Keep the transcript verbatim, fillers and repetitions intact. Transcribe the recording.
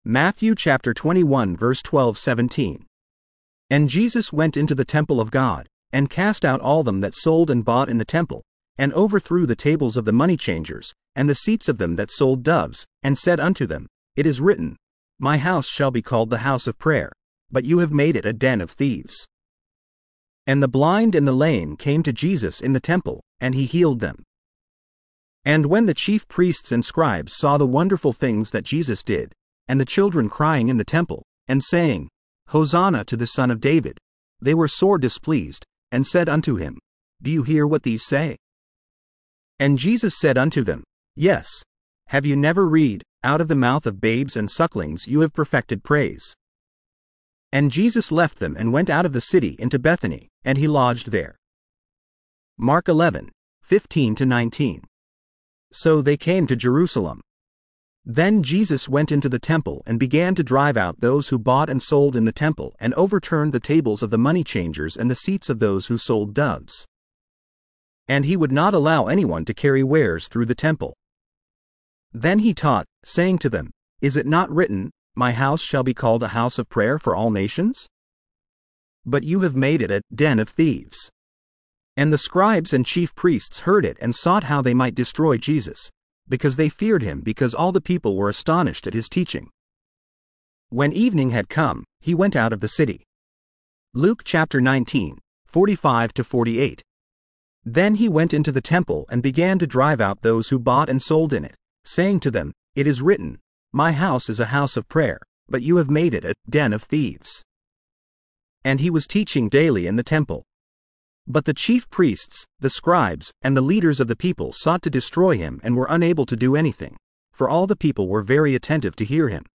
Matthew chapter twenty-one verse twelve to seventeen. And Jesus went into the temple of God, and cast out all them that sold and bought in the temple, and overthrew the tables of the money changers, and the seats of them that sold doves, and said unto them, It is written, My house shall be called the house of prayer, but you have made it a den of thieves. And the blind and the lame came to Jesus in the temple, and he healed them. And when the chief priests and scribes saw the wonderful things that Jesus did, and the children crying in the temple, and saying, Hosanna to the Son of David, they were sore displeased, and said unto him, Do you hear what these say? And Jesus said unto them, Yes. Have you never read, Out of the mouth of babes and sucklings you have perfected praise? And Jesus left them and went out of the city into Bethany, and he lodged there. Mark eleven, fifteen to nineteen. So they came to Jerusalem. Then Jesus went into the temple and began to drive out those who bought and sold in the temple, and overturned the tables of the money changers and the seats of those who sold doves. And he would not allow anyone to carry wares through the temple. Then he taught, saying to them, Is it not written, My house shall be called a house of prayer for all nations? But you have made it a den of thieves. And the scribes and chief priests heard it and sought how they might destroy Jesus, because they feared him, because all the people were astonished at his teaching. When evening had come, he went out of the city. Luke chapter nineteen, forty-five to forty-eight. Then he went into the temple and began to drive out those who bought and sold in it, saying to them, It is written, My house is a house of prayer, but you have made it a den of thieves. And he was teaching daily in the temple. But the chief priests, the scribes, and the leaders of the people sought to destroy him and were unable to do anything, for all the people were very attentive to hear him.